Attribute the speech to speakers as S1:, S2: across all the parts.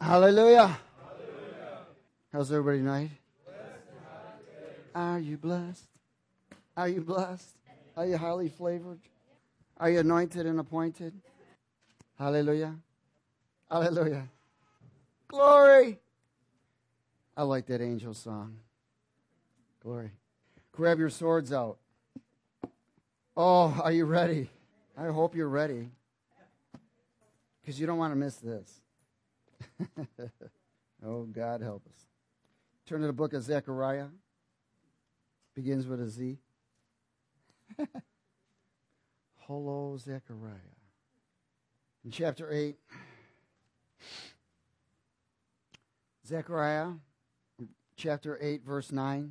S1: Hallelujah. How's everybody tonight? Are you blessed? Are you blessed? Are you highly flavored? Are you anointed and appointed? Hallelujah. Hallelujah. Glory. I like that angel song. Glory. Grab your swords out. Oh, are you ready? I hope you're ready. Because you don't want to miss this. Oh, God help us. Turn to the book of Zechariah. Begins with a Z. Hello, Zechariah. In chapter 8, Zechariah, chapter 8, verse 9.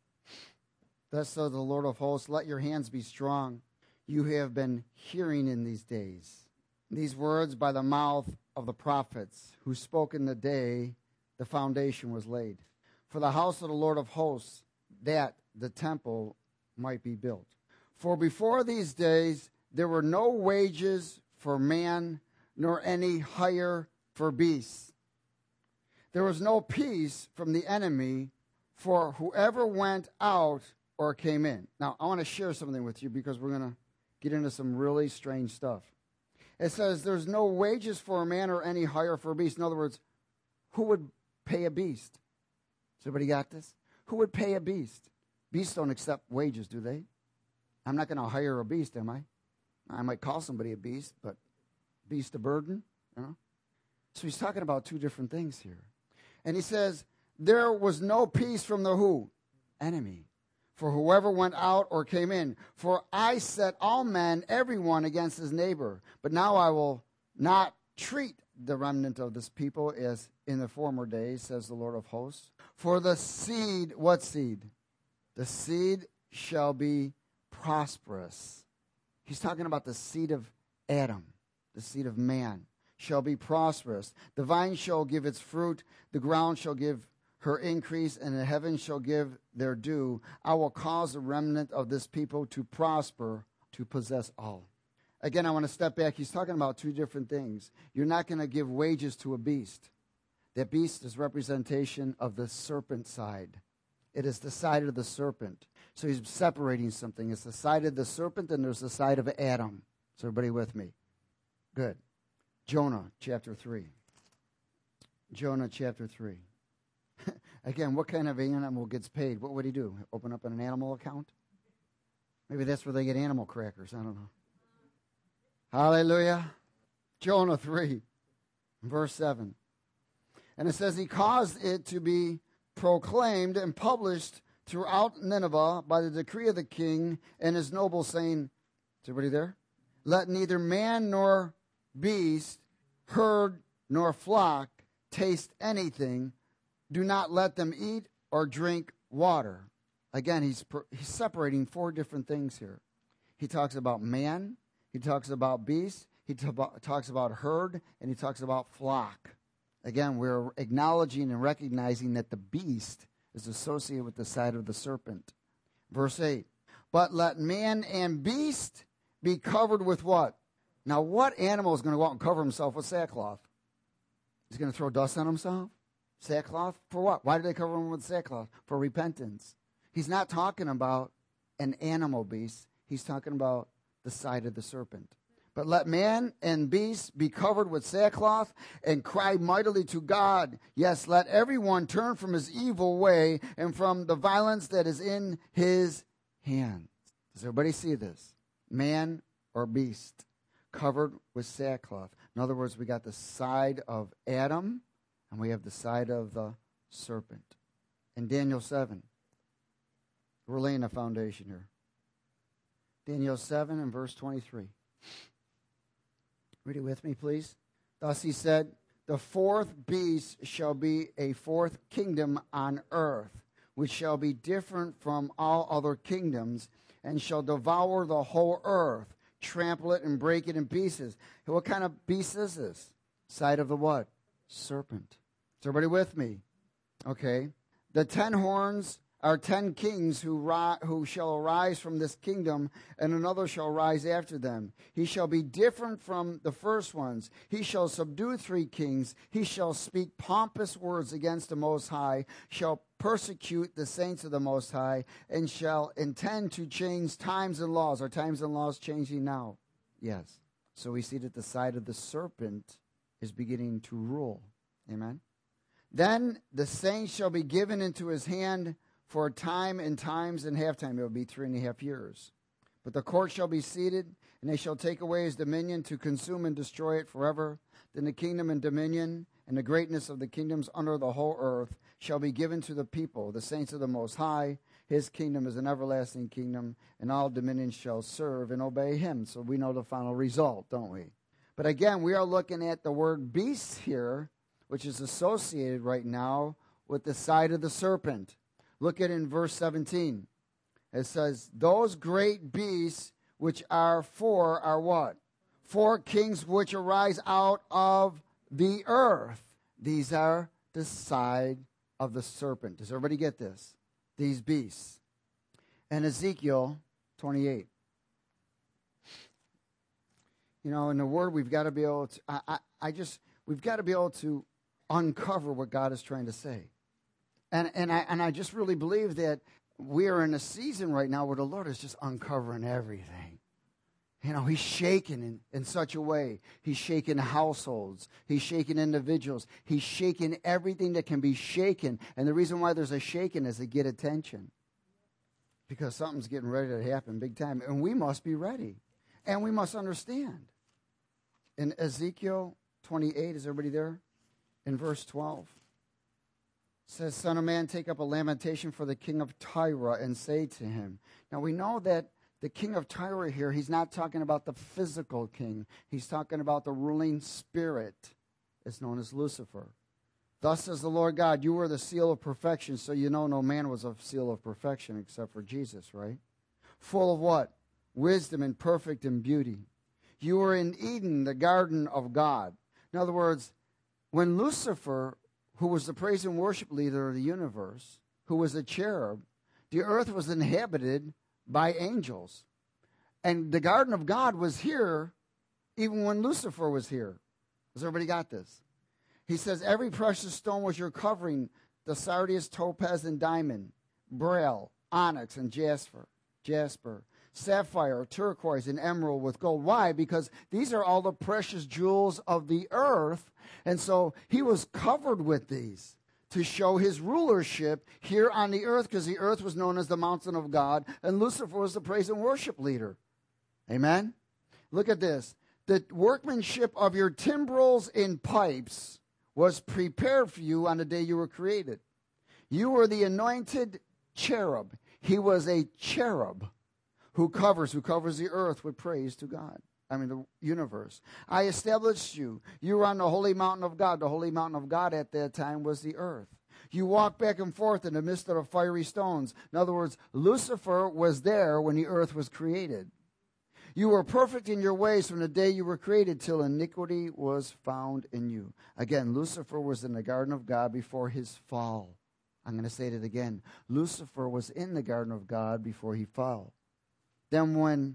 S1: Thus says the Lord of hosts, let your hands be strong. You have been hearing in these days these words by the mouth of the prophets who spoke in the day the foundation was laid. For the house of the Lord of hosts, that the temple might be built. For before these days there were no wages for man, nor any hire for beasts. There was no peace from the enemy for whoever went out or came in. Now, I want to share something with you because we're going to get into some really strange stuff. It says there's no wages for a man or any hire for a beast. In other words, who would pay a beast? Has everybody got this? Who would pay a beast? Beasts don't accept wages, do they? I'm not going to hire a beast, am I? I might call somebody a beast, but beast a burden, you know? So he's talking about two different things here. And he says, there was no peace from the who? Enemy. For whoever went out or came in. For I set all men, everyone, against his neighbor. But now I will not treat the remnant of this people as in the former days, says the Lord of hosts. For the seed, what seed? The seed shall be prosperous. He's talking about the seed of Adam, the seed of man, shall be prosperous. The vine shall give its fruit, the ground shall give her increase, and the heavens shall give their due. I will cause the remnant of this people to prosper, to possess all. Again, I want to step back. He's talking about two different things. You're not going to give wages to a beast. That beast is representation of the serpent side. It is the side of the serpent. So he's separating something. It's the side of the serpent, and there's the side of Adam. Is everybody with me? Good. Jonah, chapter 3. Jonah, chapter 3. Again, what kind of animal gets paid? What would he do? Open up an animal account? Maybe that's where they get animal crackers. I don't know. Hallelujah. Jonah 3, verse 7. And it says, he caused it to be proclaimed and published throughout Nineveh by the decree of the king and his nobles, saying, is everybody there? Let neither man nor beast, herd nor flock taste anything. Do not let them eat or drink water. Again, he's separating four different things here. He talks about man, he talks about beast, he talks about herd, and he talks about flock. Again, we're acknowledging and recognizing that the beast is associated with the side of the serpent. Verse 8, but let man and beast be covered with what? Now, what animal is going to go out and cover himself with sackcloth? He's going to throw dust on himself? Sackcloth? For what? Why did they cover him with sackcloth? For repentance. He's not talking about an animal beast. He's talking about the side of the serpent. But let man and beast be covered with sackcloth and cry mightily to God. Yes, let everyone turn from his evil way and from the violence that is in his hands. Does everybody see this? Man or beast covered with sackcloth. In other words, we got the side of Adam and we have the side of the serpent. In Daniel 7, we're laying a foundation here. Daniel 7 and verse 23. Read it with me, please. Thus he said, the fourth beast shall be a fourth kingdom on earth, which shall be different from all other kingdoms, and shall devour the whole earth, trample it and break it in pieces. What kind of beast is this? Side of the what? Serpent. Is everybody with me? Okay. The 10 horns are 10 kings who shall arise from this kingdom, and another shall rise after them. He shall be different from the first ones. He shall subdue 3 kings. He shall speak pompous words against the Most High, shall persecute the saints of the Most High, and shall intend to change times and laws. Are times and laws changing now? Yes. So we see that the side of the serpent is beginning to rule. Amen. Then the saints shall be given into his hand for a time and times and halftime. It will be 3.5 years. But the court shall be seated, and they shall take away his dominion to consume and destroy it forever. Then the kingdom and dominion and the greatness of the kingdoms under the whole earth shall be given to the people, the saints of the Most High. His kingdom is an everlasting kingdom, and all dominions shall serve and obey him. So we know the final result, don't we? But again, we are looking at the word beast here, which is associated right now with the side of the serpent. Look at it in verse 17. It says, those great beasts which are what? 4 kings which arise out of the earth. These are the side of the serpent. Does everybody get this? These beasts. And Ezekiel 28. You know, in the Word, we've got to be able to, we've got to be able to uncover what God is trying to say. And I just really believe that we are in a season right now where the Lord is just uncovering everything. You know, he's shaking in such a way. He's shaking households. He's shaking individuals. He's shaking everything that can be shaken. And the reason why there's a shaking is to get attention. Because something's getting ready to happen big time. And we must be ready. And we must understand. In Ezekiel 28, is everybody there? In verse 12. It says, Son of man, take up a lamentation for the king of Tyre and say to him. Now we know that the king of Tyre here, he's not talking about the physical king. He's talking about the ruling spirit. It's known as Lucifer. Thus says the Lord God, you were the seal of perfection, so you know no man was a seal of perfection except for Jesus, right? Full of what? Wisdom and perfect in beauty. You were in Eden, the garden of God. In other words, when Lucifer, who was the praise and worship leader of the universe, who was a cherub, the earth was inhabited by angels. And the garden of God was here even when Lucifer was here. Has everybody got this? He says, every precious stone was your covering, the sardius, topaz, and diamond, beryl, onyx, and jasper, sapphire, turquoise, and emerald with gold. Why? Because these are all the precious jewels of the earth. And so he was covered with these to show his rulership here on the earth, because the earth was known as the mountain of God, and Lucifer was the praise and worship leader. Amen? Look at this. The workmanship of your timbrels and pipes was prepared for you on the day you were created. You were the anointed cherub. He was a cherub who covers the earth with praise to God. The universe. I established you. You were on the holy mountain of God. The holy mountain of God at that time was the earth. You walked back and forth in the midst of the fiery stones. In other words, Lucifer was there when the earth was created. You were perfect in your ways from the day you were created till iniquity was found in you. Again, Lucifer was in the garden of God before his fall. I'm going to say it again. Lucifer was in the garden of God before he fell. Then when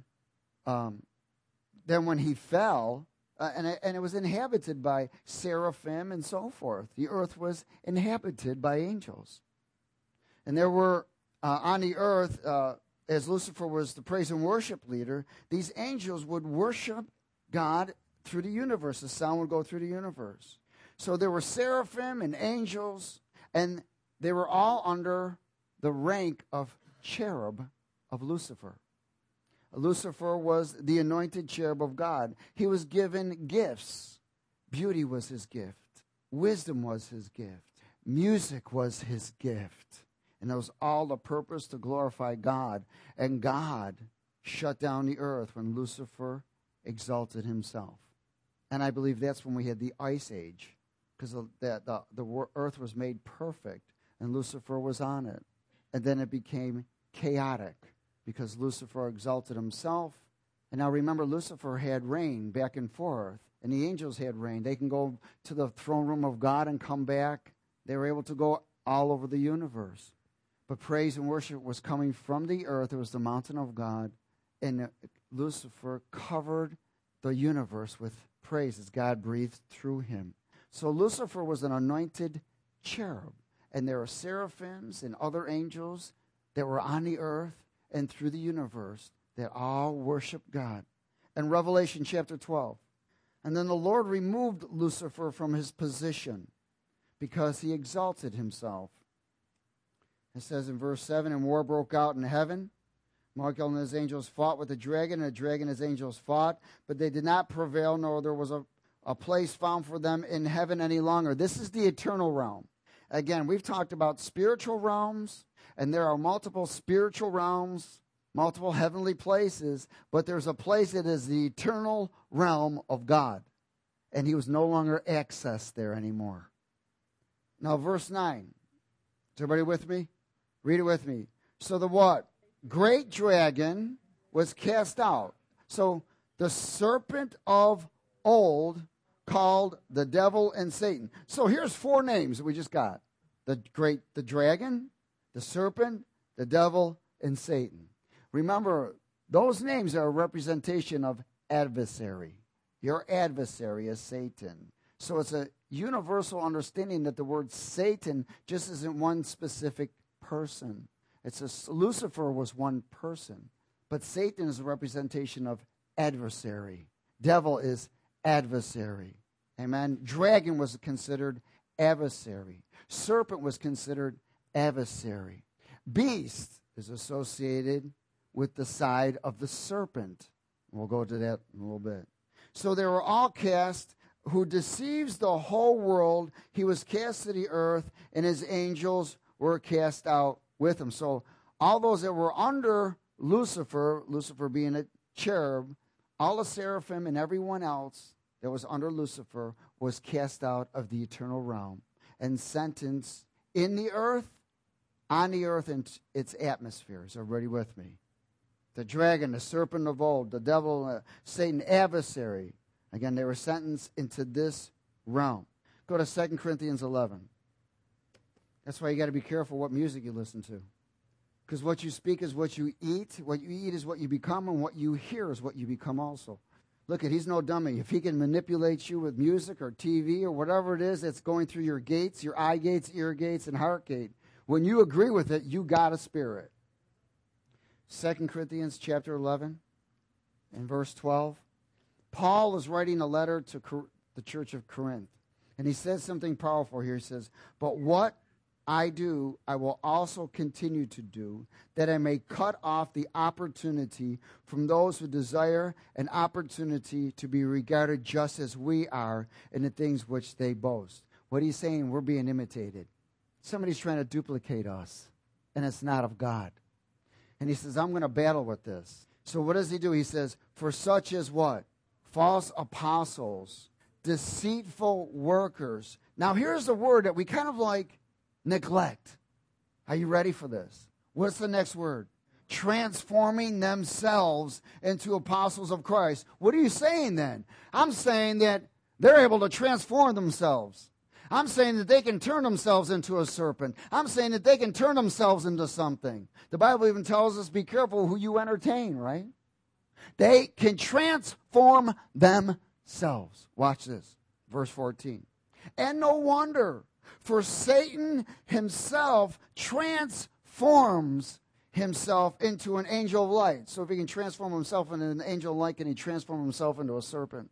S1: he fell, and it was inhabited by seraphim and so forth. The earth was inhabited by angels. And there were, on the earth, as Lucifer was the praise and worship leader, these angels would worship God through the universe. The sound would go through the universe. So there were seraphim and angels, and they were all under the rank of cherub of Lucifer. Lucifer was the anointed cherub of God. He was given gifts. Beauty was his gift. Wisdom was his gift. Music was his gift. And that was all the purpose to glorify God. And God shut down the earth when Lucifer exalted himself. And I believe that's when we had the Ice Age, because the earth was made perfect and Lucifer was on it. And then it became chaotic, because Lucifer exalted himself. And now remember, Lucifer had reign back and forth, and the angels had reign. They can go to the throne room of God and come back. They were able to go all over the universe. But praise and worship was coming from the earth. It was the mountain of God. And Lucifer covered the universe with praise as God breathed through him. So Lucifer was an anointed cherub. And there are seraphims and other angels that were on the earth and through the universe that all worship God. In Revelation chapter 12. And then the Lord removed Lucifer from his position because he exalted himself. It says in verse 7, and war broke out in heaven. Michael and his angels fought with the dragon, and the dragon and his angels fought, but they did not prevail, nor there was a place found for them in heaven any longer. This is the eternal realm. Again, we've talked about spiritual realms, and there are multiple spiritual realms, multiple heavenly places, but there's a place that is the eternal realm of God, and he was no longer accessed there anymore. Now, verse 9. Is everybody with me? Read it with me. So the what? Great dragon was cast out. So the serpent of old, called the devil and Satan. So here's 4 names that we just got. The dragon, the serpent, the devil, and Satan. Remember, those names are a representation of adversary. Your adversary is Satan. So it's a universal understanding that the word Satan just isn't one specific person. Lucifer was one person, but Satan is a representation of adversary. Devil is adversary. Amen. Dragon was considered adversary. Serpent was considered adversary. Beast is associated with the side of the serpent. We'll go to that in a little bit. So they were all cast. Who deceives the whole world. He was cast to the earth, and his angels were cast out with him. So all those that were under Lucifer being a cherub, all the seraphim and everyone else that was under Lucifer was cast out of the eternal realm and sentenced in the earth, on the earth, and its atmospheres. Are you ready with me? The dragon, the serpent of old, the devil, Satan, adversary. Again, they were sentenced into this realm. Go to 2 Corinthians 11. That's why you got to be careful what music you listen to. Because what you speak is what you eat. What you eat is what you become, and what you hear is what you become also. Look, he's no dummy. If he can manipulate you with music or TV or whatever it is that's going through your gates, your eye gates, ear gates, and heart gate, when you agree with it, you got a spirit. 2 Corinthians chapter 11 and verse 12. Paul is writing a letter to the church of Corinth, and he says something powerful here. He says, but what I do, I will also continue to do, that I may cut off the opportunity from those who desire an opportunity to be regarded just as we are in the things which they boast. What he's saying, we're being imitated. Somebody's trying to duplicate us, and it's not of God. And he says, I'm going to battle with this. So what does he do? He says, for such as what? False apostles, deceitful workers. Now here's the word that we kind of like neglect. Are you ready for this? What's the next word? Transforming themselves into apostles of Christ. What are you saying then? I'm saying that they're able to transform themselves. I'm saying that they can turn themselves into a serpent. I'm saying that they can turn themselves into something. The Bible even tells us, be careful who you entertain, right? They can transform themselves. Watch this. Verse 14. And no wonder, for Satan himself transforms himself into an angel of light. So if he can transform himself into an angel of light, can he transform himself into a serpent?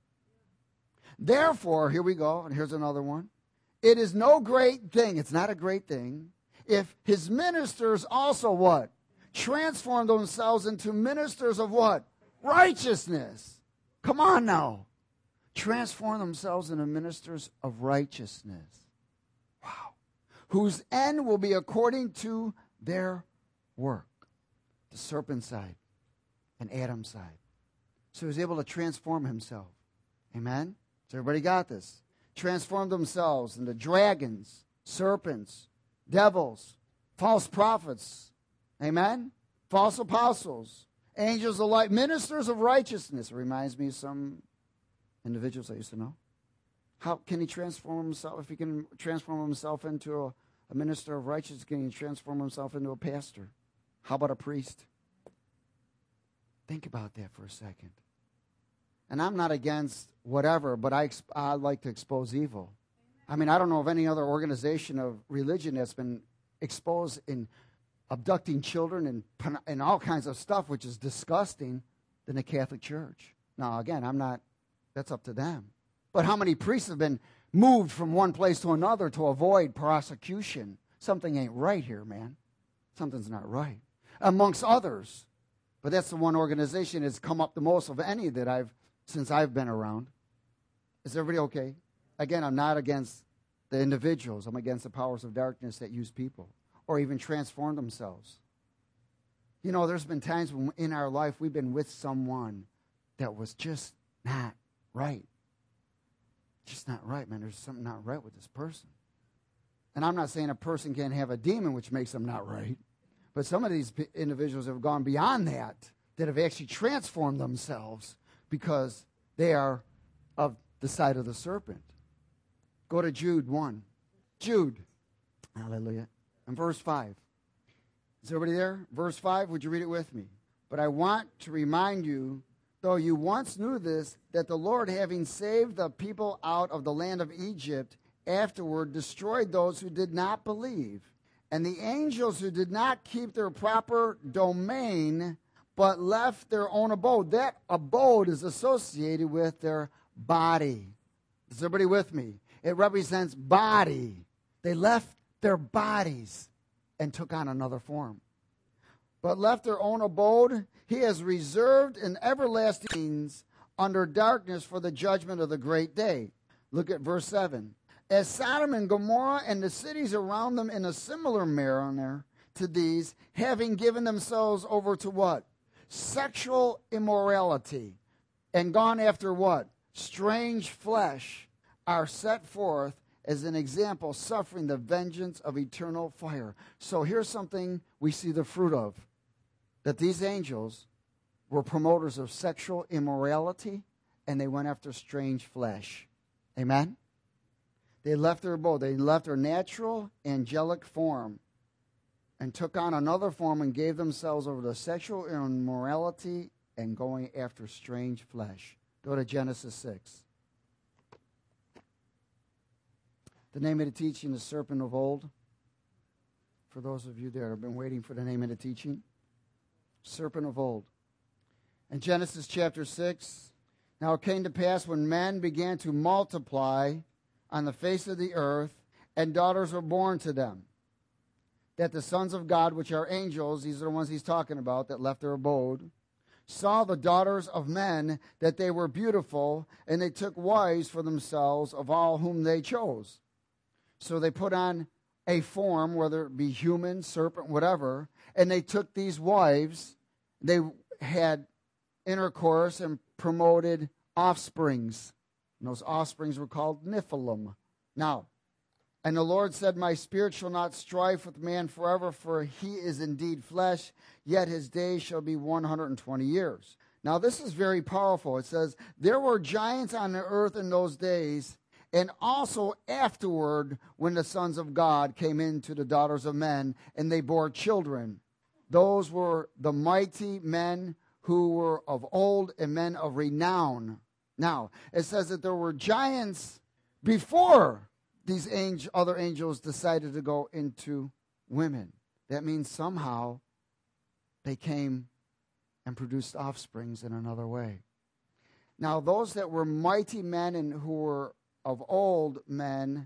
S1: Therefore, here we go, and here's another one. It is no great thing, it's not a great thing, if his ministers also what? Transform themselves into ministers of what? Righteousness. Come on now. Transform themselves into ministers of righteousness. Wow. Whose end will be according to their work. The serpent side and Adam's side. So he was able to transform himself. Amen? So everybody got this. Transform themselves into dragons, serpents, devils, false prophets. Amen? False apostles, angels of light, ministers of righteousness. It reminds me of some individuals I used to know. How can he transform himself? If he can transform himself into A minister of righteousness can transform himself into a pastor. How about a priest? Think about that for a second. And I'm not against whatever, but I like to expose evil. I mean, I don't know of any other organization of religion that's been exposed in abducting children and all kinds of stuff, which is disgusting, than the Catholic Church. Now, again, that's up to them. But how many priests have been moved from one place to another to avoid prosecution? Something ain't right here, man. Something's not right. Amongst others. But that's the one organization that's come up the most of any that since I've been around. Is everybody okay? Again, I'm not against the individuals. I'm against the powers of darkness that use people or even transform themselves. You know, there's been times when in our life we've been with someone that was just not right. Just not right, man. There's something not right with this person. And I'm not saying a person can't have a demon which makes them not right. But some of these individuals have gone beyond that have actually transformed themselves because they are of the side of the serpent. Go to Jude 1. Jude. Hallelujah. And verse 5. Is everybody there? Verse 5, would you read it with me? But I want to remind you, though you once knew this, that the Lord, having saved the people out of the land of Egypt, afterward destroyed those who did not believe, and the angels who did not keep their proper domain, but left their own abode. That abode is associated with their body. Is everybody with me? It represents body. They left their bodies and took on another form. But left their own abode, he has reserved in everlasting things under darkness for the judgment of the great day. Look at verse 7. As Sodom and Gomorrah and the cities around them in a similar manner to these, having given themselves over to what? Sexual immorality, and gone after what? Strange flesh, are set forth as an example, suffering the vengeance of eternal fire. So here's something we see the fruit of. That these angels were promoters of sexual immorality, and they went after strange flesh. Amen? They left their abode. They left their natural angelic form and took on another form and gave themselves over to sexual immorality and going after strange flesh. Go to Genesis 6. The name of the teaching is Serpent of Old. For those of you that have been waiting for the name of the teaching. Serpent of Old. In Genesis chapter 6, now it came to pass when men began to multiply on the face of the earth, and daughters were born to them, that the sons of God, which are angels, these are the ones he's talking about, that left their abode, saw the daughters of men, that they were beautiful, and they took wives for themselves of all whom they chose. So they put on a form, whether it be human, serpent, whatever, and they took these wives, they had intercourse and promoted offsprings. And those offsprings were called Nephilim. Now, and the Lord said, my spirit shall not strive with man forever, for he is indeed flesh, yet his days shall be 120 years. Now, this is very powerful. It says, there were giants on the earth in those days, and also afterward, when the sons of God came into the daughters of men, and they bore children. Those were the mighty men who were of old and men of renown. Now, it says that there were giants before these other angels decided to go into women. That means somehow they came and produced offsprings in another way. Now, those that were mighty men and who were of old men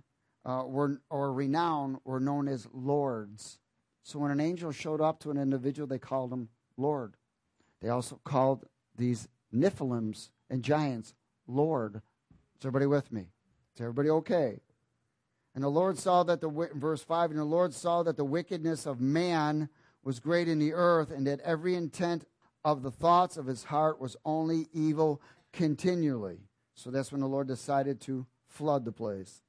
S1: or renown were known as lords. So when an angel showed up to an individual, they called him Lord. They also called these Nephilims and giants Lord. Is everybody with me? Is everybody okay? And the Lord saw that verse 5, and the Lord saw that the wickedness of man was great in the earth, and that every intent of the thoughts of his heart was only evil continually. So that's when the Lord decided to flood the place.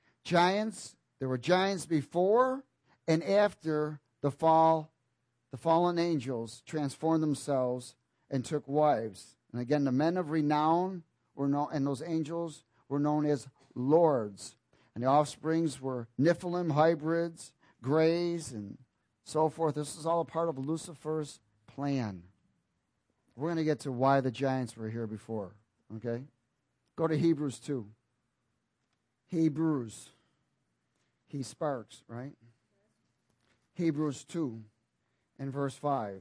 S1: Giants, there were giants before and after the fall. The fallen angels transformed themselves and took wives. And again, the men of renown were known, and those angels were known as lords. And the offsprings were Nephilim hybrids, graze and so forth. This is all a part of Lucifer's plan. We're going to get to why the giants were here before, okay? Go to Hebrews 2. Hebrews. He sparks, right? Hebrews 2 and verse 5.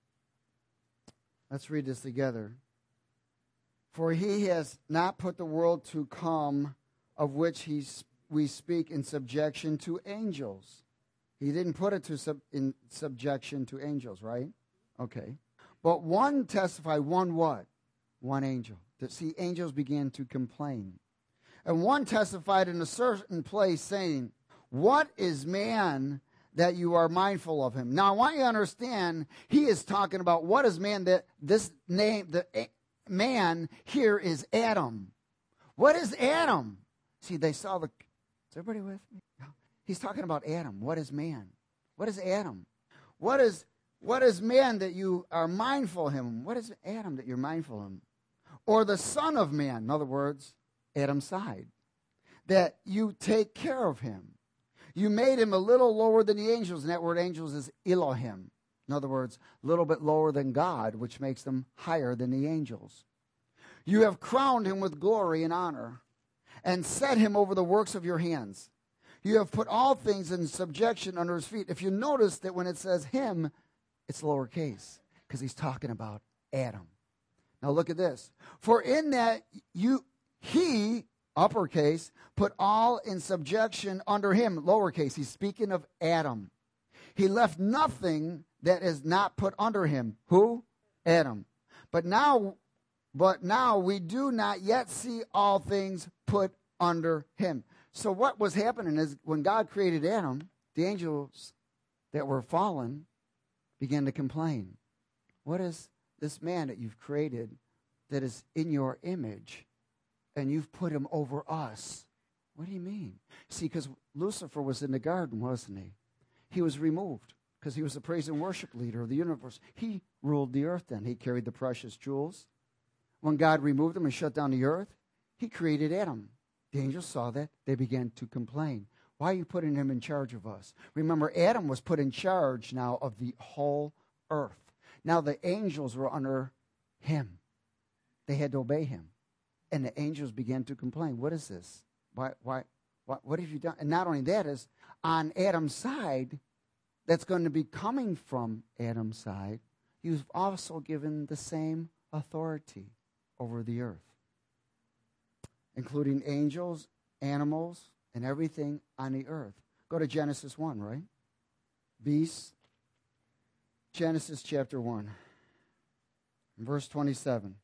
S1: Let's read this together. For he has not put the world to come, of which we speak, in subjection to angels. He didn't put it in subjection to angels, right? Okay. But one testified, one what? One angel. See, angels began to complain. And one testified in a certain place, saying, what is man that you are mindful of him? Now, I want you to understand, he is talking about what is man, that this name, man here is Adam. What is Adam? See, they saw is everybody with me? He's talking about Adam. What is man? What is Adam? What is man that you are mindful of him? What is Adam that you're mindful of him? Or the Son of Man, in other words, Adam's side, that you take care of him. You made him a little lower than the angels, and that word angels is Elohim. In other words, a little bit lower than God, which makes them higher than the angels. You have crowned him with glory and honor, and set him over the works of your hands. You have put all things in subjection under his feet. If you notice that when it says him, it's lowercase, because he's talking about Adam. Now look at this. For in that he, uppercase, put all in subjection under him, lowercase. He's speaking of Adam. He left nothing that is not put under him. Who? Adam. But now we do not yet see all things put under him. So what was happening is when God created Adam, the angels that were fallen began to complain. What is this man that you've created that is in your image, and you've put him over us? What do you mean? See, because Lucifer was in the garden, wasn't he? He was removed because he was the praise and worship leader of the universe. He ruled the earth then. He carried the precious jewels. When God removed him and shut down the earth, he created Adam. The angels saw that. They began to complain. Why are you putting him in charge of us? Remember, Adam was put in charge now of the whole earth. Now the angels were under him. They had to obey him. And the angels began to complain. What is this? What have you done? And not only that, is on Adam's side, that's going to be coming from Adam's side, you've also given the same authority over the earth, including angels, animals, and everything on the earth. Go to Genesis 1, right? Beasts. Genesis chapter 1, verse 27.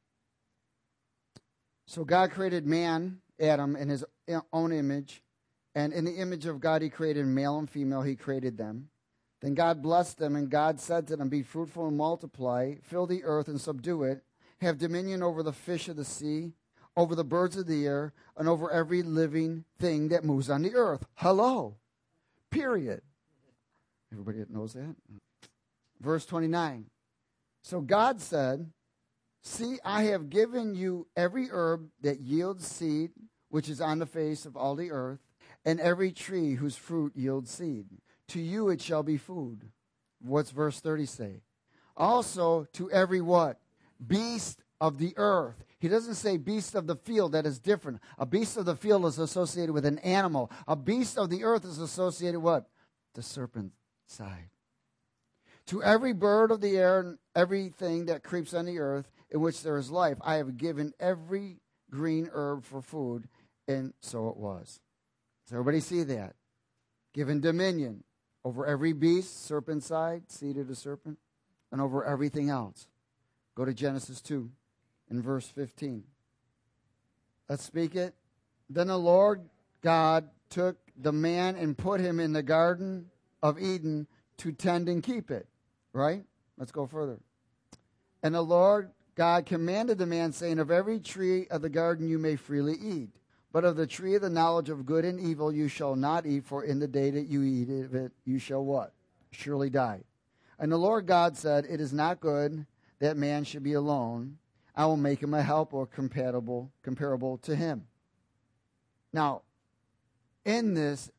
S1: So God created man, Adam, in his own image, and in the image of God he created male and female, he created them. Then God blessed them, and God said to them, be fruitful and multiply, fill the earth and subdue it, have dominion over the fish of the sea, over the birds of the air, and over every living thing that moves on the earth. Hello. Period. Everybody knows that? Verse 29. So God said, see, I have given you every herb that yields seed, which is on the face of all the earth, and every tree whose fruit yields seed. To you it shall be food. What's verse 30 say? Also to every what? Beast of the earth. He doesn't say beast of the field. That is different. A beast of the field is associated with an animal. A beast of the earth is associated with what? The serpent side. To every bird of the air and everything that creeps on the earth in which there is life, I have given every green herb for food. And so it was. Does everybody see that? Given dominion over every beast, serpent side, seed of the serpent, and over everything else. Go to Genesis 2 in verse 15. Let's speak it. Then the Lord God took the man and put him in the Garden of Eden to tend and keep it. Right? Let's go further. And the Lord God commanded the man, saying, of every tree of the garden you may freely eat, but of the tree of the knowledge of good and evil you shall not eat, for in the day that you eat of it you shall what? Surely die. And the Lord God said, it is not good that man should be alone. I will make him a helper comparable to him. Now, in this,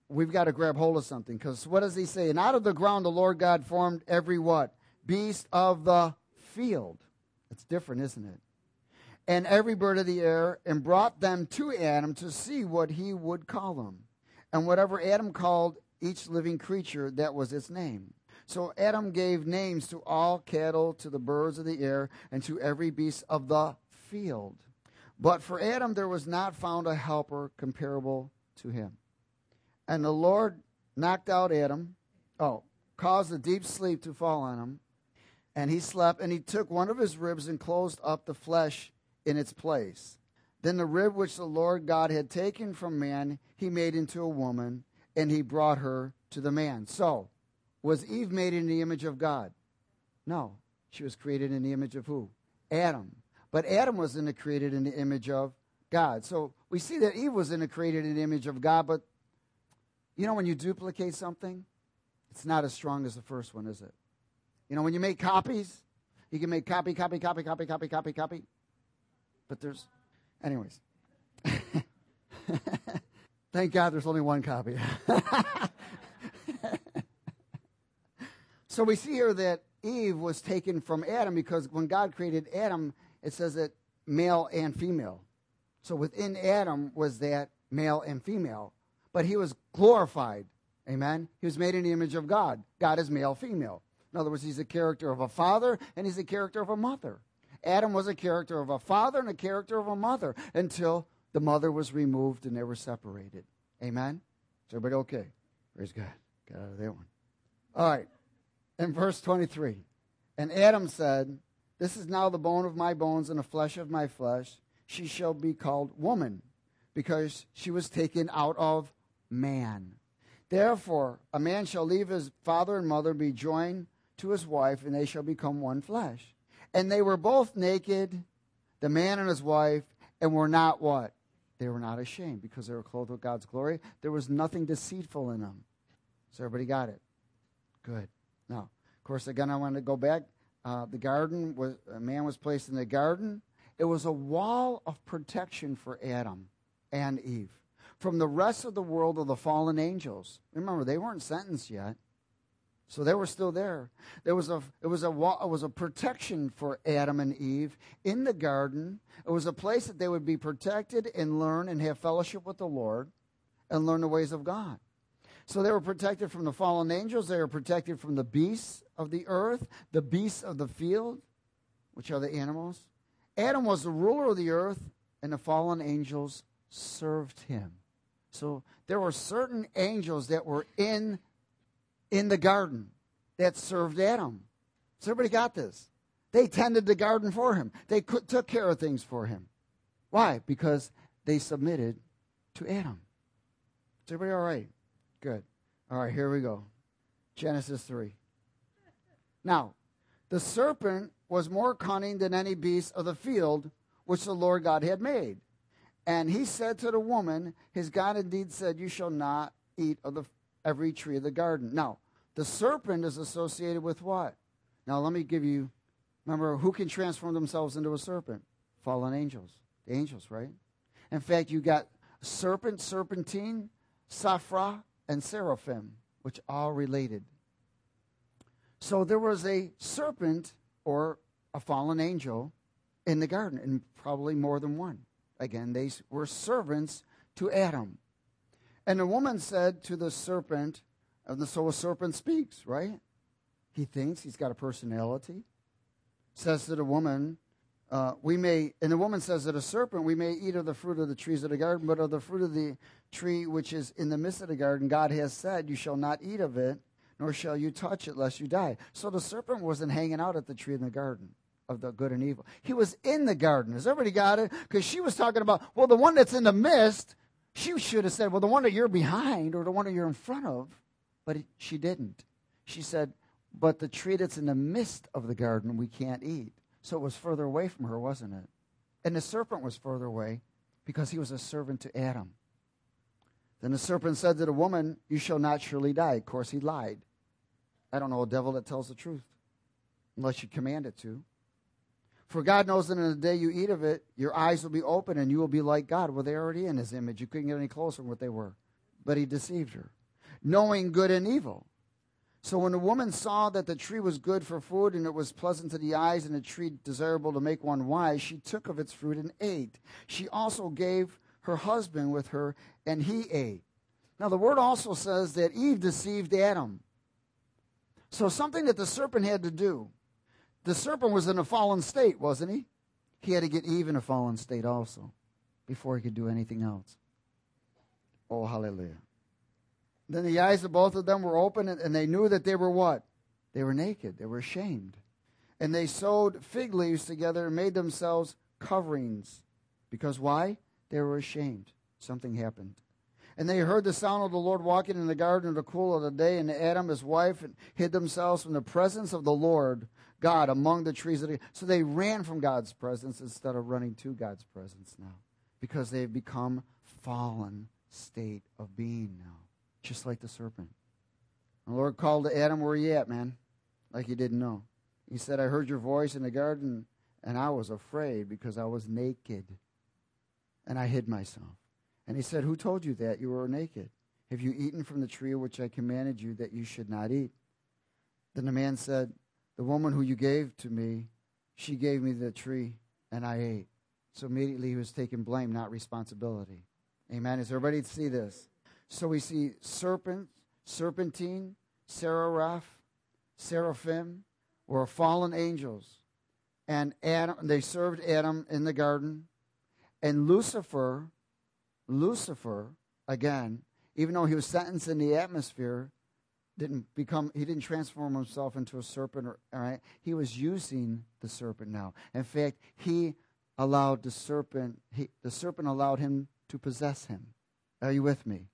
S1: we've got to grab hold of something, because what does he say? And out of the ground the Lord God formed every what? Beast of the field. It's different, isn't it? And every bird of the air, and brought them to Adam to see what he would call them. And whatever Adam called each living creature, that was its name. So Adam gave names to all cattle, to the birds of the air, and to every beast of the field. But for Adam there was not found a helper comparable to him. And the Lord knocked out Adam, caused a deep sleep to fall on him, and he slept, and he took one of his ribs and closed up the flesh in its place. Then the rib which the Lord God had taken from man, he made into a woman, and he brought her to the man. So, was Eve made in the image of God? No. She was created in the image of who? Adam. But Adam wasn't created in the image of God. So, we see that Eve wasn't created in the image of God, but you know when you duplicate something, it's not as strong as the first one, is it? You know, when you make copies, you can make copy. But there's, anyways. Thank God there's only one copy. So we see here that Eve was taken from Adam, because when God created Adam, it says that male and female. So within Adam was that male and female. But he was glorified. Amen? He was made in the image of God. God is male, female. In other words, he's a character of a father and he's a character of a mother. Adam was a character of a father and a character of a mother until the mother was removed and they were separated. Amen? Is everybody okay? Praise God. Got out of that one. All right. In verse 23, and Adam said, this is now the bone of my bones and the flesh of my flesh. She shall be called woman, because she was taken out of man. Therefore, a man shall leave his father and mother, be joined to his wife, and they shall become one flesh. And they were both naked, the man and his wife, and were not what? They were not ashamed, because they were clothed with God's glory. There was nothing deceitful in them. So everybody got it? Good. Now, of course, again, I want to go back. The garden was, a man was placed in the garden. It was a wall of protection for Adam and Eve from the rest of the world of the fallen angels. Remember, they weren't sentenced yet, so they were still there. It was a protection for Adam and Eve in the garden. It was a place that they would be protected and learn and have fellowship with the Lord and learn the ways of God. So they were protected from the fallen angels. They were protected from the beasts of the earth, the beasts of the field, which are the animals. Adam was the ruler of the earth, and the fallen angels served him. So there were certain angels that were in the garden that served Adam. So everybody got this. They tended the garden for him. They took care of things for him. Why? Because they submitted to Adam. Is everybody all right? Good. All right, here we go. Genesis 3. Now, the serpent was more cunning than any beast of the field which the Lord God had made. And he said to the woman, his God indeed said, you shall not eat of every tree of the garden. Now, the serpent is associated with what? Now, let me give you, remember, who can transform themselves into a serpent? Fallen angels. The angels, right? In fact, you got serpent, serpentine, Saphra, and seraphim, which all related. So there was a serpent or a fallen angel in the garden, and probably more than one. Again, they were servants to Adam. And the woman said to the serpent, and so a serpent speaks, right? He thinks, he's got a personality. Says to the woman, and the woman says to the serpent, we may eat of the fruit of the trees of the garden, but of the fruit of the tree which is in the midst of the garden, God has said, you shall not eat of it, nor shall you touch it, lest you die. So the serpent wasn't hanging out at the tree in the garden of the good and evil. He was in the garden. Has everybody got it? Because she was talking about, well, the one that's in the midst, she should have said, well, the one that you're behind or the one that you're in front of. But she didn't. She said, but the tree that's in the midst of the garden we can't eat. So it was further away from her, wasn't it? And the serpent was further away because he was a servant to Adam. Then the serpent said to the woman, you shall not surely die. Of course, he lied. I don't know a devil that tells the truth unless you command it to. For God knows that in the day you eat of it, your eyes will be open and you will be like God. Well, they're already in his image. You couldn't get any closer than what they were. But he deceived her. knowing good and evil. So when the woman saw that the tree was good for food, and it was pleasant to the eyes, and a tree desirable to make one wise, she took of its fruit and ate. She also gave her husband with her, and he ate. Now the word also says that Eve deceived Adam. So something that the serpent had to do. The serpent was in a fallen state, wasn't he? He had to get Eve in a fallen state also before he could do anything else. Oh, hallelujah. Then the eyes of both of them were open, and they knew that they were what? They were naked. They were ashamed. And they sewed fig leaves together and made themselves coverings. Because why? They were ashamed. Something happened. And they heard the sound of the Lord walking in the garden in the cool of the day, and Adam, his wife, hid themselves from the presence of the Lord God among the trees. So they ran from God's presence instead of running to God's presence now, because they have become fallen state of being now. Just like the serpent. The Lord called to Adam, where are you at, man? Like he didn't know. He said, I heard your voice in the garden, and I was afraid because I was naked, and I hid myself. And he said, who told you that you were naked? Have you eaten from the tree which I commanded you that you should not eat? Then the man said, the woman who you gave to me, she gave me the tree, and I ate. So immediately he was taking blame, not responsibility. Amen. Is everybody to see this? So we see serpent, serpentine, seraph, seraphim were fallen angels. And Adam, they served Adam in the garden. And Lucifer, again, even though he was sentenced in the atmosphere, he didn't transform himself into a serpent. All right? He was using the serpent now. In fact, he allowed the serpent allowed him to possess him. Are you with me?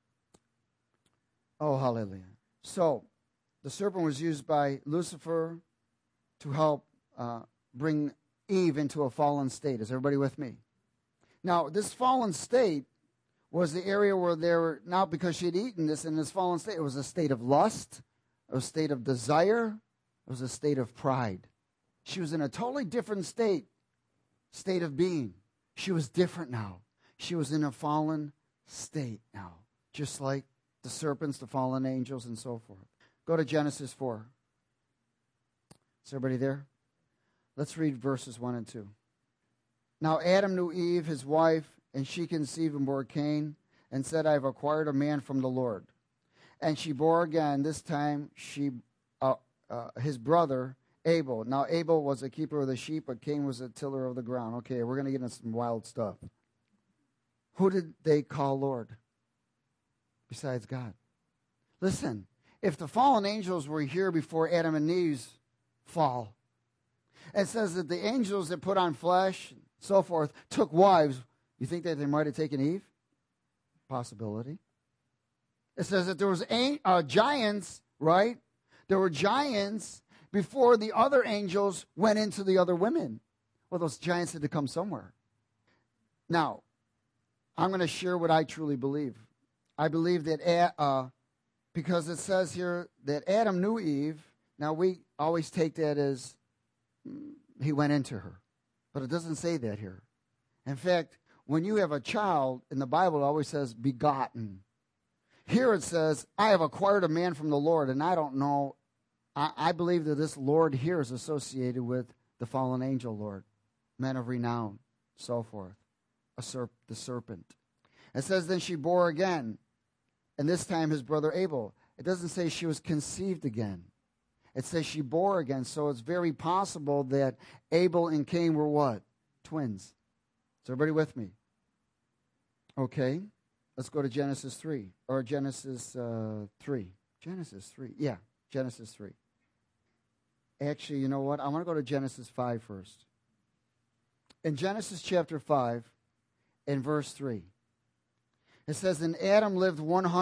S1: Oh, hallelujah. So, the serpent was used by Lucifer to help bring Eve into a fallen state. Is everybody with me? Now, this fallen state was the area where they were, now because she had eaten this in this fallen state, it was a state of lust, it was a state of desire, it was a state of pride. She was in a totally different state of being. She was different now. She was in a fallen state now, just like the serpents, the fallen angels, and so forth. Go to Genesis 4. Is everybody there? Let's read verses 1 and 2. Now Adam knew Eve, his wife, and she conceived and bore Cain, and said, I have acquired a man from the Lord. And she bore again, this time his brother Abel. Now Abel was a keeper of the sheep, but Cain was a tiller of the ground. Okay, we're going to get into some wild stuff. Who did they call Lord besides God? Listen, if the fallen angels were here before Adam and Eve's fall, it says that the angels that put on flesh, so forth, took wives. You think that they might have taken Eve? Possibility. It says that there was giants, right? There were giants before the other angels went into the other women. Well, those giants had to come somewhere. Now, I'm going to share what I truly believe. I believe that because it says here that Adam knew Eve. Now, we always take that as he went into her. But it doesn't say that here. In fact, when you have a child, in the Bible, it always says begotten. Here it says, I have acquired a man from the Lord, and I don't know. I believe that this Lord here is associated with the fallen angel Lord, men of renown, so forth, the serpent. It says, then she bore again, and this time his brother Abel. It doesn't say she was conceived again. It says she bore again, so it's very possible that Abel and Cain were what? Twins. Is everybody with me? Okay, let's go to Genesis 3, or Genesis 3. Genesis 3, yeah, Genesis 3. Actually, you know what? I want to go to Genesis 5 first. In Genesis chapter 5, in verse 3, it says, and Adam lived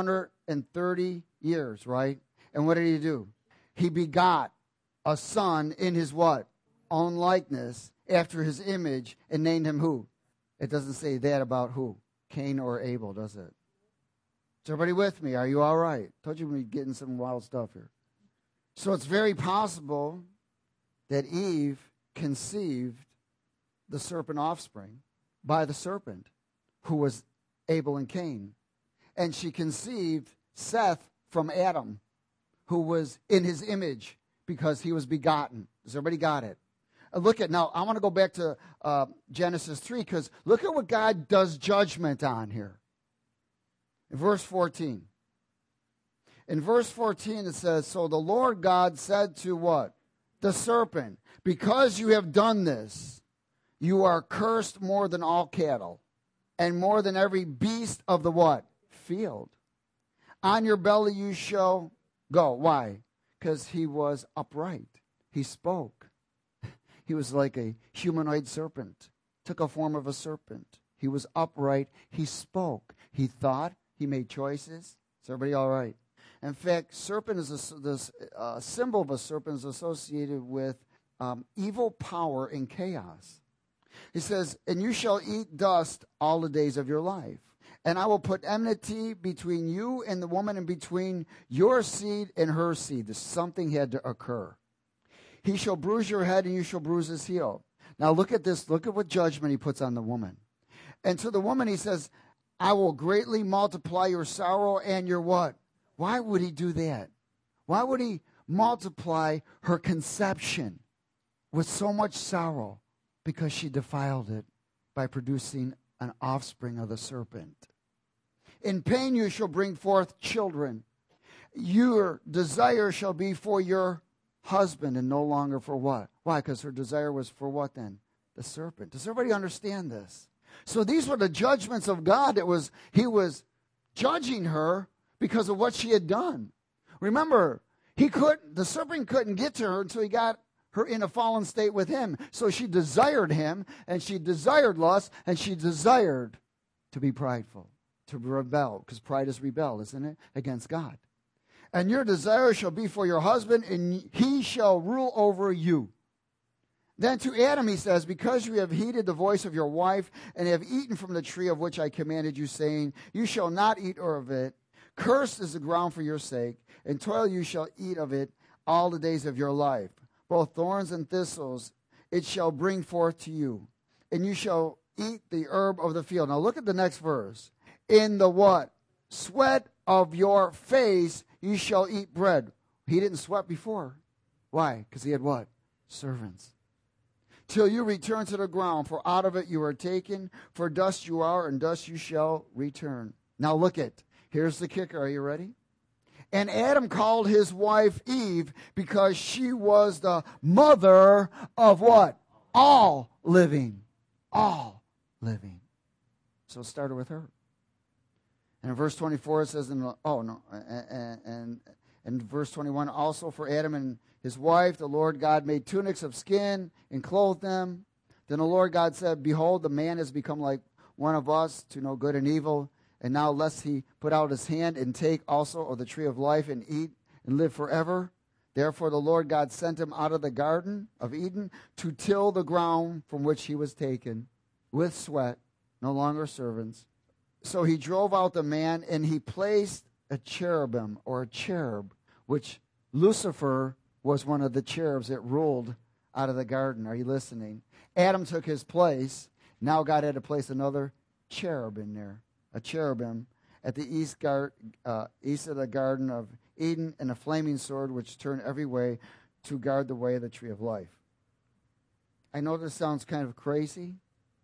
S1: 130 years, right? And what did he do? He begot a son in his what? Own likeness, after his image, and named him who? It doesn't say that about who? Cain or Abel, does it? Is everybody with me? Are you all right? Told you we'd be getting some wild stuff here. So it's very possible that Eve conceived the serpent offspring by the serpent, who was Abel and Cain. And she conceived Seth from Adam, who was in his image because he was begotten. Has everybody got it? Look at, now I want to go back to Genesis 3, because look at what God does judgment on here. In verse 14. In verse 14 it says, so the Lord God said to what? The serpent, because you have done this, you are cursed more than all cattle, and more than every beast of the what? Field. On your belly you shall go. Why? Because he was upright. He spoke. He was like a humanoid serpent. Took a form of a serpent. He was upright. He spoke. He thought. He made choices. Is everybody all right? In fact, serpent is this symbol of a serpent is associated with evil power and chaos. He says, and you shall eat dust all the days of your life. And I will put enmity between you and the woman, and between your seed and her seed. Something had to occur. He shall bruise your head, and you shall bruise his heel. Now look at this. Look at what judgment he puts on the woman. And to the woman he says, I will greatly multiply your sorrow and your what? Why would he do that? Why would he multiply her conception with so much sorrow? Because she defiled it by producing an offspring of the serpent. In pain you shall bring forth children. Your desire shall be for your husband and no longer for what? Why? Because her desire was for what then? The serpent. Does everybody understand this? So these were the judgments of God. He was judging her because of what she had done. Remember, the serpent couldn't get to her until he got her in a fallen state with him. So she desired him, and she desired lust, and she desired to be prideful, to rebel, because pride is rebel, isn't it, against God. And your desire shall be for your husband, and he shall rule over you. Then to Adam he says, because you have heeded the voice of your wife, and have eaten from the tree of which I commanded you, saying, you shall not eat of it. Cursed is the ground for your sake, and toil you shall eat of it all the days of your life. Both thorns and thistles it shall bring forth to you, and you shall eat the herb of the field. Now look at the next verse. In the what? Sweat of your face you shall eat bread. He didn't sweat before. Why? Because he had what? Servants. Till you return to the ground, for out of it you are taken, for dust you are, and dust you shall return. Now look at, here's the kicker. Are you ready? And Adam called his wife Eve because she was the mother of what? All living. All living. So it started with her. And in verse 24 it says, and verse 21, also for Adam and his wife, the Lord God made tunics of skin and clothed them. Then the Lord God said, behold, the man has become like one of us to know good and evil. And now lest he put out his hand and take also of the tree of life and eat and live forever. Therefore the Lord God sent him out of the garden of Eden to till the ground from which he was taken with sweat, no longer servants. So he drove out the man, and he placed a cherubim or a cherub, which Lucifer was one of the cherubs that ruled out of the garden. Are you listening? Adam took his place. Now God had to place another cherub in there. A cherubim at the east of the Garden of Eden, and a flaming sword which turned every way to guard the way of the tree of life. I know this sounds kind of crazy,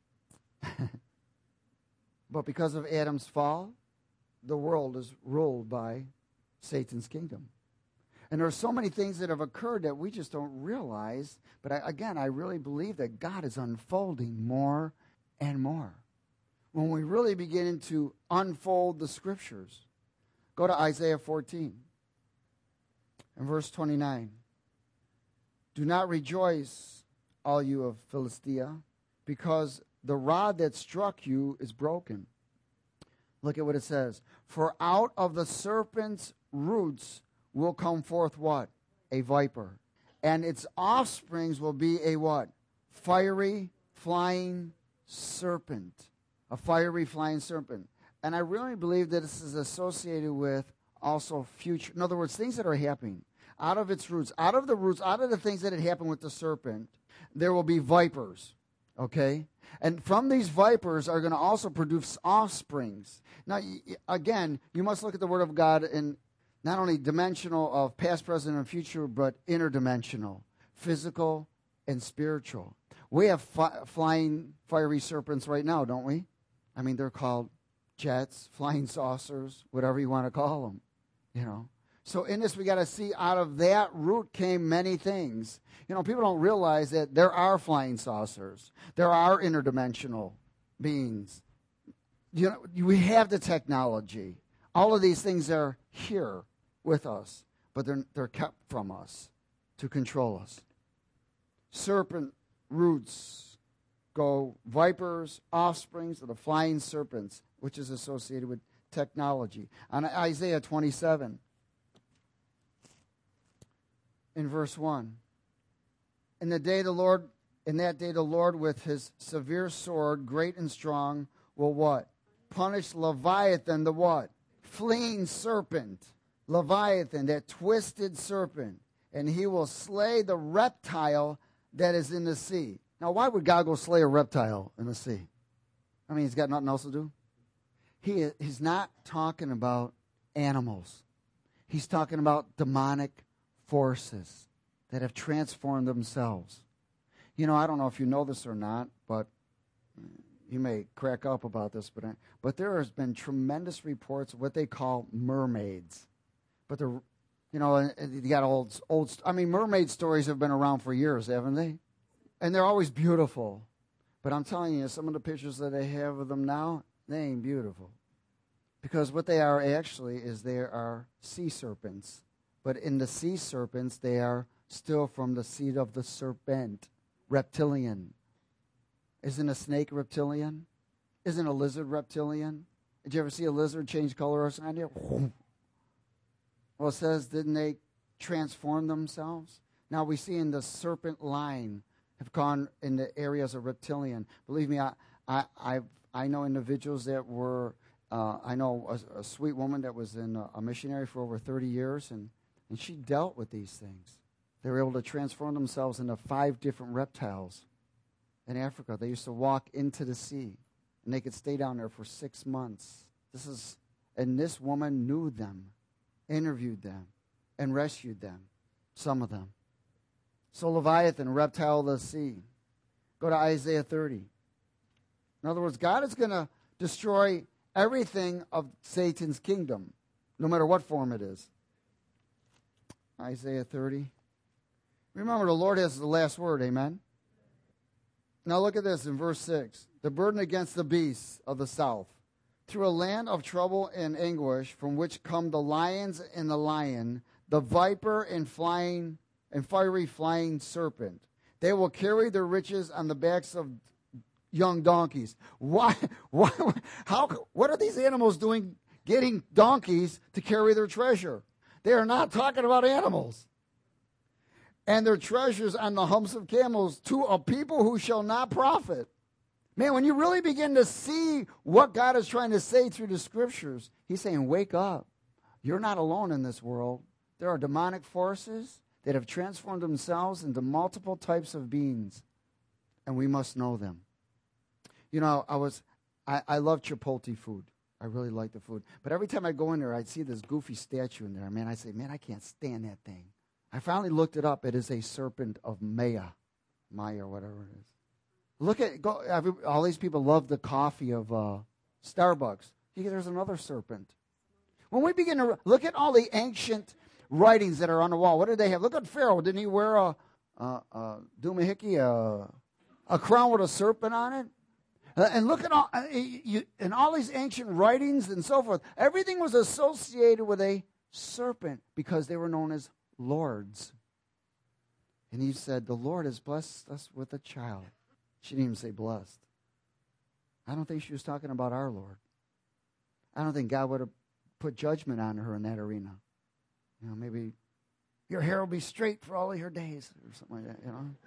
S1: but because of Adam's fall, the world is ruled by Satan's kingdom. And there are so many things that have occurred that we just don't realize, but I really believe that God is unfolding more and more. When we really begin to unfold the scriptures. Go to Isaiah 14 and verse 29. Do not rejoice, all you of Philistia, because the rod that struck you is broken. Look at what it says. For out of the serpent's roots will come forth what? A viper. And its offsprings will be a what? Fiery, flying serpent. A fiery flying serpent. And I really believe that this is associated with also future. In other words, things that are happening. Out of its roots, out of the things that had happened with the serpent, there will be vipers. Okay? And from these vipers are going to also produce offsprings. Now, again, you must look at the Word of God, and Not only dimensional of past, present, and future, but interdimensional, physical and spiritual. We have flying fiery serpents right now, don't we? I mean, they're called jets, flying saucers, whatever you want to call them, you know. So in this, we got to see out of that root came many things. You know, people don't realize that there are flying saucers. There are interdimensional beings. You know, we have the technology. All of these things are here with us, but they're kept from us to control us. Serpent roots go vipers, offsprings of the flying serpents, which is associated with technology. On Isaiah 27, in verse 1, in that day the Lord with his severe sword, great and strong, will what? Punish Leviathan, the what? Fleeing serpent. Leviathan, that twisted serpent. And he will slay the reptile that is in the sea. Now, why would God go slay a reptile in the sea? I mean, he's got nothing else to do. He's not talking about animals. He's talking about demonic forces that have transformed themselves. You know, I don't know if you know this or not, but you may crack up about this, but there has been tremendous reports of what they call mermaids. But they're, you know, you got old. I mean, mermaid stories have been around for years, haven't they? And they're always beautiful. But I'm telling you, some of the pictures that they have of them now, they ain't beautiful. Because what they are actually is they are sea serpents. But in the sea serpents, they are still from the seed of the serpent, reptilian. Isn't a snake reptilian? Isn't a lizard reptilian? Did you ever see a lizard change color or something? Well, it says, didn't they transform themselves? Now we see in the serpent line have gone in the areas of reptilian. Believe me, I know individuals that were, I know a sweet woman that was in a missionary for over 30 years, and she dealt with these things. They were able to transform themselves into 5 different reptiles in Africa. They used to walk into the sea, and they could stay down there for 6 months. And this woman knew them, interviewed them, and rescued them, some of them. So Leviathan, reptile of the sea. Go to Isaiah 30. In other words, God is going to destroy everything of Satan's kingdom, no matter what form it is. Isaiah 30. Remember, the Lord has the last word, amen? Now look at this in verse 6. The burden against the beasts of the south. Through a land of trouble and anguish, from which come the lions and the lion, the viper and fiery flying serpent. They will carry their riches on the backs of young donkeys. Why? What are these animals doing getting donkeys to carry their treasure? They are not talking about animals. And their treasures on the humps of camels to a people who shall not profit. Man, when you really begin to see what God is trying to say through the scriptures, he's saying, wake up. You're not alone in this world. There are demonic forces that have transformed themselves into multiple types of beings, and we must know them. You know, I love Chipotle food. I really like the food. But every time I go in there, I'd see this goofy statue in there. Man, I say, man, I can't stand that thing. I finally looked it up. It is a serpent of Maya, or whatever it is. All these people love the coffee of Starbucks. There's another serpent. When we begin to look at all the ancient writings that are on the wall, what did they have? Look at Pharaoh. Didn't he wear a doohickey, a crown with a serpent on it? And look at all these ancient writings and so forth. Everything was associated with a serpent because they were known as lords. And he said, the Lord has blessed us with a child. She didn't even say blessed. I don't think she was talking about our Lord. I don't think God would have put judgment on her in that arena. You know, maybe your hair will be straight for all of your days or something like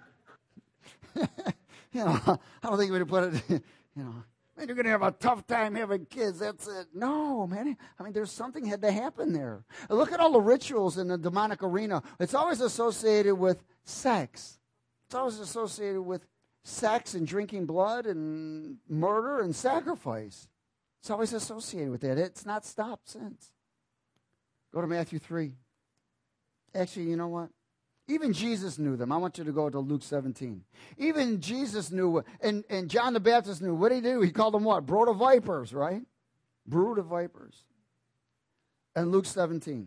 S1: that, you know. I don't think he would have put it, man, you're going to have a tough time having kids. That's it. No, man. I mean, there's something had to happen there. Look at all the rituals in the demonic arena. It's always associated with sex. It's always associated with sex and drinking blood and murder and sacrifice. It's always associated with that. It's not stopped since. Go to Matthew 3. Actually, you know what? Even Jesus knew them. I want you to go to Luke 17. Even Jesus knew, and John the Baptist knew. What did he do? He called them what? Brood of vipers, right? Brood of vipers. And Luke 17.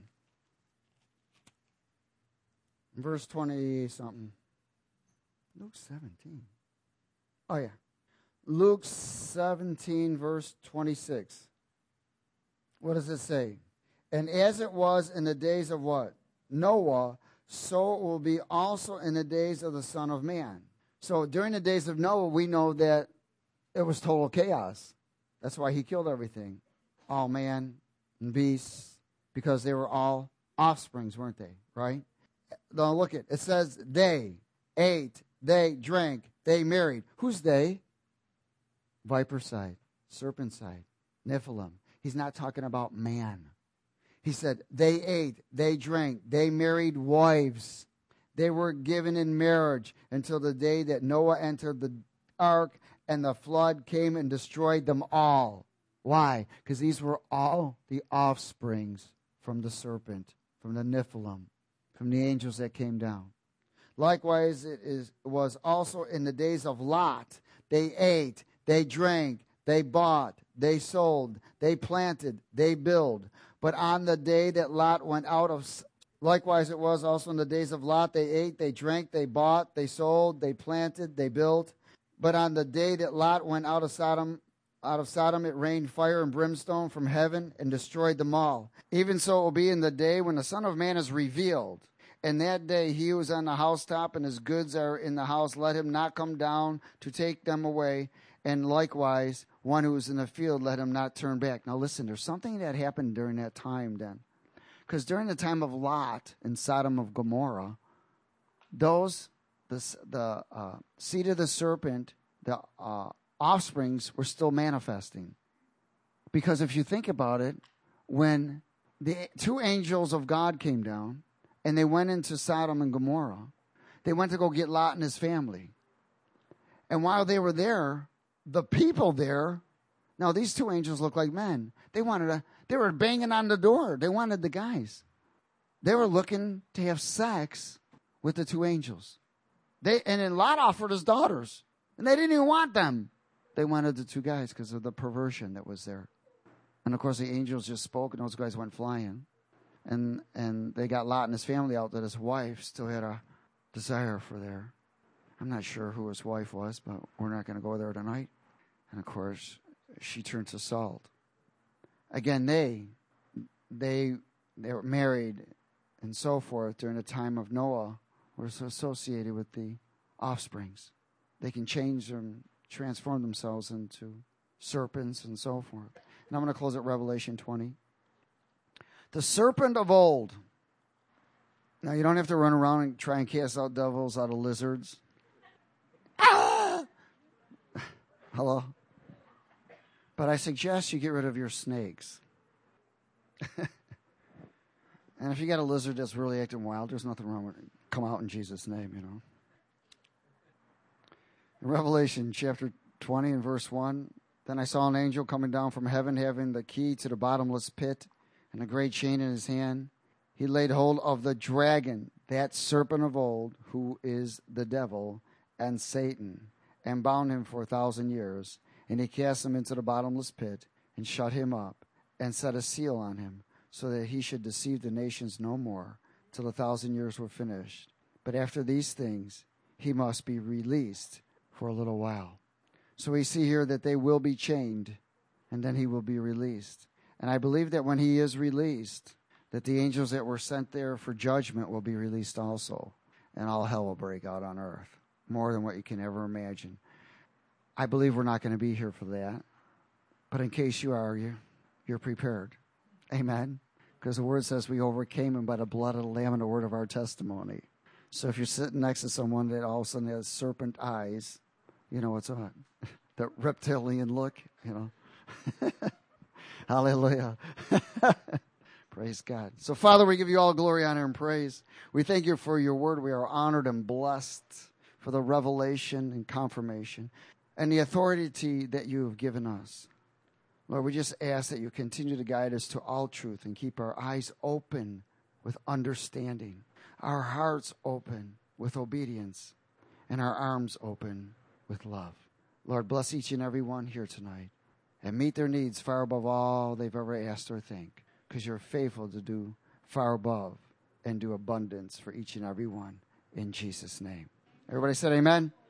S1: Verse 20-something. Luke 17. Oh, yeah. Luke 17, verse 26. What does it say? And as it was in the days of what? Noah, so it will be also in the days of the Son of Man. So during the days of Noah, we know that it was total chaos. That's why he killed everything. All man and beasts, because they were all offsprings, weren't they? Right? Now look at it. It says they ate, they drank, they married. Who's they? Viper side, serpent side, Nephilim. He's not talking about man. He said they ate, they drank, they married wives. They were given in marriage until the day that Noah entered the ark and the flood came and destroyed them all. Why? Because these were all the offsprings from the serpent, from the Nephilim, from the angels that came down. Likewise, it was also in the days of Lot. They ate, they drank, they bought, they sold, they planted, they built. But on the day that Lot went out of, likewise it was also in the days of Lot. They ate, they drank, they bought, they sold, they planted, they built. But on the day that Lot went out of Sodom, it rained fire and brimstone from heaven and destroyed them all. Even so it will be in the day when the Son of Man is revealed. And that day he who is on the housetop and his goods are in the house, let him not come down to take them away. And likewise, one who is in the field, let him not turn back. Now listen, there's something that happened during that time then. Because during the time of Lot and Sodom of Gomorrah, the seed of the serpent, the offsprings were still manifesting. Because if you think about it, when the two angels of God came down and they went into Sodom and Gomorrah, they went to go get Lot and his family. And while they were there, the people there, now these two angels look like men. They were banging on the door. They wanted the guys. They were looking to have sex with the two angels. And then Lot offered his daughters, and they didn't even want them. They wanted the two guys because of the perversion that was there. And of course, the angels just spoke, and those guys went flying. And they got Lot and his family out that his wife still had a desire for there. I'm not sure who his wife was, but we're not going to go there tonight. And of course, she turned to salt. Again, they were married and so forth during the time of Noah, were associated with the offsprings. They can change and transform themselves into serpents and so forth. And I'm going to close at Revelation 20. The serpent of old. Now, you don't have to run around and try and cast out devils out of lizards. Ah! Hello? But I suggest you get rid of your snakes. And if you got a lizard that's really acting wild, there's nothing wrong with it. Come out in Jesus' name, you know. In Revelation chapter 20 and verse 1, then I saw an angel coming down from heaven having the key to the bottomless pit and a great chain in his hand. He laid hold of the dragon, that serpent of old, who is the devil and Satan, and bound him for 1,000 years. And he cast him into the bottomless pit and shut him up and set a seal on him so that he should deceive the nations no more till 1,000 years were finished. But after these things, he must be released for a little while. So we see here that they will be chained and then he will be released. And I believe that when he is released, that the angels that were sent there for judgment will be released also. And all hell will break out on earth, more than what you can ever imagine. I believe we're not going to be here for that. But in case you are, you're prepared. Amen? Because the word says we overcame him by the blood of the Lamb and the word of our testimony. So if you're sitting next to someone that all of a sudden has serpent eyes, you know what's on. The reptilian look, you know. Hallelujah. Praise God. So, Father, we give you all glory, honor, and praise. We thank you for your word. We are honored and blessed for the revelation and confirmation and the authority that you have given us. Lord, we just ask that you continue to guide us to all truth and keep our eyes open with understanding, our hearts open with obedience, and our arms open with love. Lord, bless each and every one here tonight and meet their needs far above all they've ever asked or think, because you're faithful to do far above and do abundance for each and every one. In Jesus' name. Everybody said amen.